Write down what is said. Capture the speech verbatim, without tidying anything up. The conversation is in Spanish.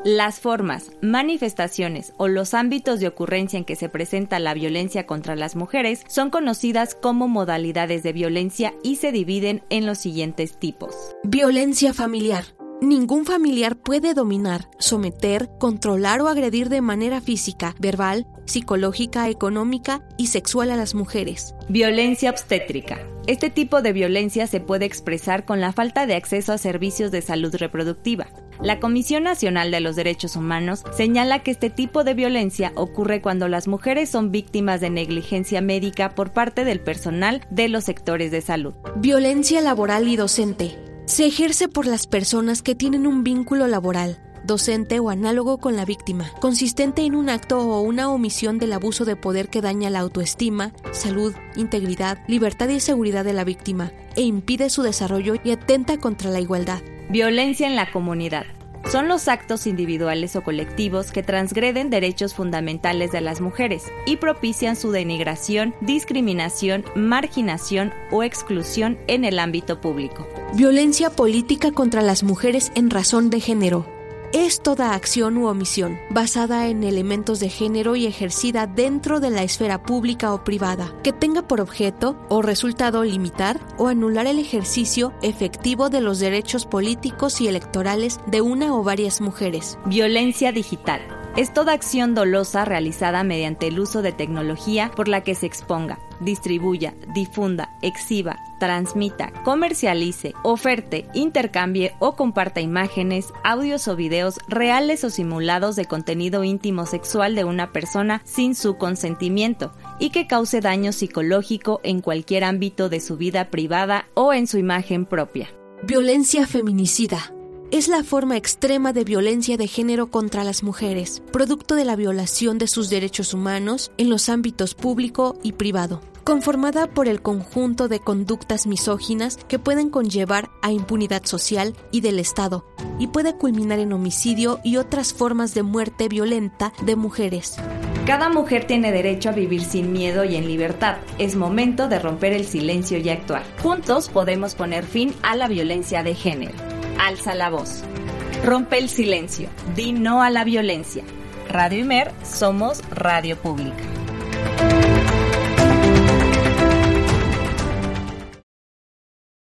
Las formas, manifestaciones o los ámbitos de ocurrencia en que se presenta la violencia contra las mujeres son conocidas como modalidades de violencia y se dividen en los siguientes tipos. Violencia familiar. Ningún familiar puede dominar, someter, controlar o agredir de manera física, verbal, psicológica, económica y sexual a las mujeres. Violencia obstétrica. Este tipo de violencia se puede expresar con la falta de acceso a servicios de salud reproductiva. La Comisión Nacional de los Derechos Humanos señala que este tipo de violencia ocurre cuando las mujeres son víctimas de negligencia médica por parte del personal de los sectores de salud. Violencia laboral y docente. Se ejerce por las personas que tienen un vínculo laboral, docente o análogo con la víctima, consistente en un acto o una omisión del abuso de poder que daña la autoestima, salud, integridad, libertad y seguridad de la víctima e impide su desarrollo y atenta contra la igualdad. Violencia en la comunidad. Son los actos individuales o colectivos que transgreden derechos fundamentales de las mujeres y propician su denigración, discriminación, marginación o exclusión en el ámbito público. Violencia política contra las mujeres en razón de género. Es toda acción u omisión basada en elementos de género y ejercida dentro de la esfera pública o privada, que tenga por objeto o resultado limitar o anular el ejercicio efectivo de los derechos políticos y electorales de una o varias mujeres. Violencia digital. Es toda acción dolosa realizada mediante el uso de tecnología por la que se exponga, distribuya, difunda, exhiba, transmita, comercialice, oferte, intercambie o comparta imágenes, audios o videos reales o simulados de contenido íntimo sexual de una persona sin su consentimiento y que cause daño psicológico en cualquier ámbito de su vida privada o en su imagen propia. Violencia feminicida. Es la forma extrema de violencia de género contra las mujeres, producto de la violación de sus derechos humanos en los ámbitos público y privado, conformada por el conjunto de conductas misóginas que pueden conllevar a impunidad social y del Estado, y puede culminar en homicidio y otras formas de muerte violenta de mujeres. Cada mujer tiene derecho a vivir sin miedo y en libertad. Es momento de romper el silencio y actuar. Juntos podemos poner fin a la violencia de género. Alza la voz. Rompe el silencio. Di no a la violencia. Radio Imer, somos radio pública.